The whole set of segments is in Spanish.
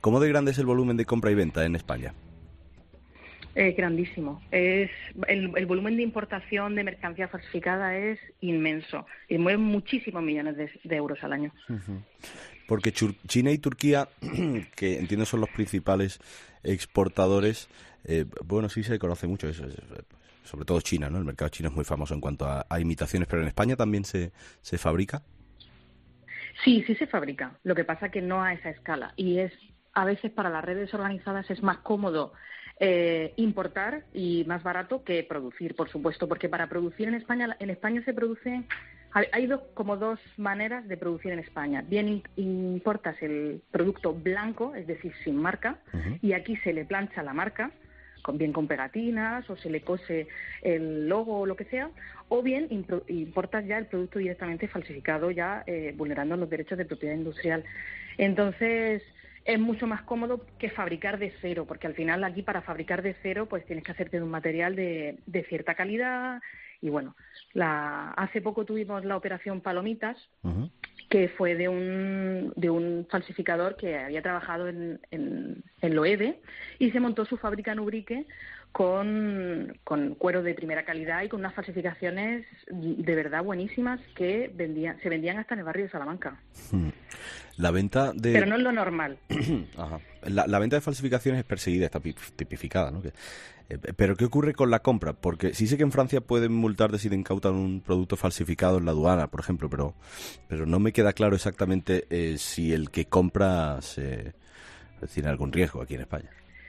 ¿Cómo de grande es el volumen de compra y venta en España? Grandísimo. El volumen de importación de mercancía falsificada es inmenso y mueve muchísimos millones de euros al año. Uh-huh. Porque China y Turquía, que entiendo son los principales exportadores, bueno, sí se conoce mucho eso, sobre todo China, ¿no? El mercado chino es muy famoso en cuanto a imitaciones, pero en España también se fabrica. Sí se fabrica. Lo que pasa que no a esa escala y a veces para las redes organizadas es más cómodo importar y más barato que producir, por supuesto, porque para producir en España se produce. Hay dos maneras de producir en España. Bien importas el producto blanco, es decir, sin marca, uh-huh. Y aquí se le plancha la marca, bien con pegatinas, o se le cose el logo o lo que sea, o bien importas ya el producto directamente falsificado, ya vulnerando los derechos de propiedad industrial. Entonces, es mucho más cómodo que fabricar de cero, porque al final aquí para fabricar de cero pues tienes que hacerte de un material de cierta calidad. Y bueno, hace poco tuvimos la operación Palomitas, uh-huh. Que fue de un falsificador que había trabajado en Loewe y se montó su fábrica en Ubrique con cuero de primera calidad y con unas falsificaciones de verdad buenísimas que se vendían hasta en el barrio de Salamanca. La venta de... Pero no es lo normal. Ajá. La venta de falsificaciones es perseguida, está tipificada, ¿no? Pero ¿qué ocurre con la compra? Porque sí sé que en Francia pueden multarte si te incautan un producto falsificado en la aduana, por ejemplo, pero no me queda claro exactamente si el que compra tiene algún riesgo aquí en España.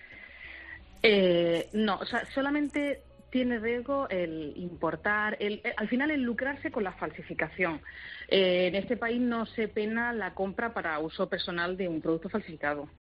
No, o sea, solamente tiene riesgo el importar, al final el lucrarse con la falsificación. En este país no se pena la compra para uso personal de un producto falsificado.